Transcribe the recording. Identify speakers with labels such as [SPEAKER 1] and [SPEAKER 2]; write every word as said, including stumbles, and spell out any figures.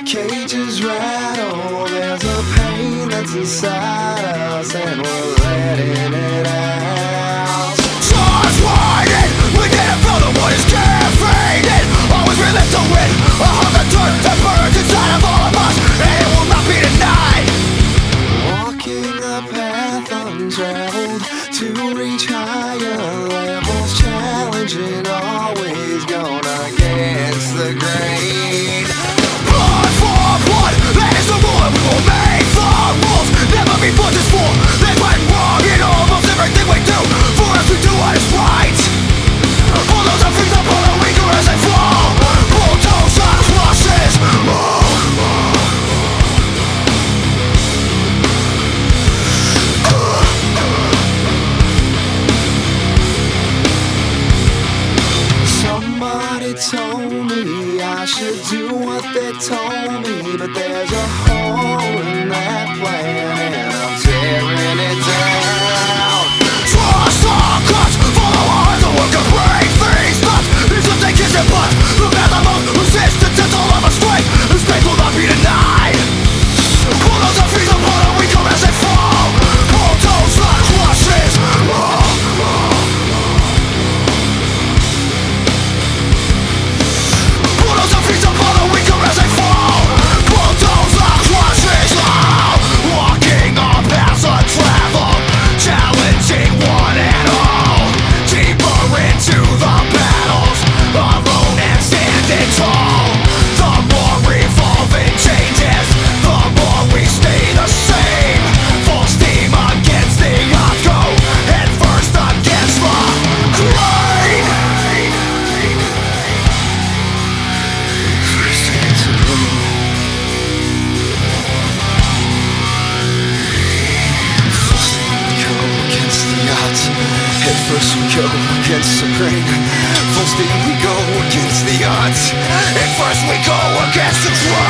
[SPEAKER 1] cages rattle. There's a pain that's inside us, and we're letting it out.
[SPEAKER 2] Stars winding, we didn't feel the wood is fading. Always relive to win, a hunger dirt that burns inside of all of us, and it will not be denied.
[SPEAKER 1] Walking the path untraveled to reach higher levels, challenging, always going against the grain.
[SPEAKER 2] Blood for blood, that is the rule, and we will make the rules. Never be forces for, they went wrong in almost everything we do. For us we do what is right. For those that freeze up on the weaker as they fall, bulldozer crushes.
[SPEAKER 1] Somebody told me I should do what they told me, but there's a hole in that plan, and I'm tearing it down.
[SPEAKER 2] Trust the cuts, follow hard, the work of break these nuts. It's what they kiss it, but the path of most resistance is all of our strength. This faith will not be denied. Pull those that freeze upon our weaker as they fall. Bulldozer crushes. Bulldozer freeze upon our weaker as they fall. Bulldozer crushes. Walking on paths untraveled, challenging one and all. Deeper into the battles, alone and standing tall. The more revolving changes, the more we stay the same. Full steam against the odds, go head first against the grain.
[SPEAKER 1] First against the grain. Full steam we go against the odds. Head first we go against the grain. Full steam we go against the odds.
[SPEAKER 2] At first we go against the grain.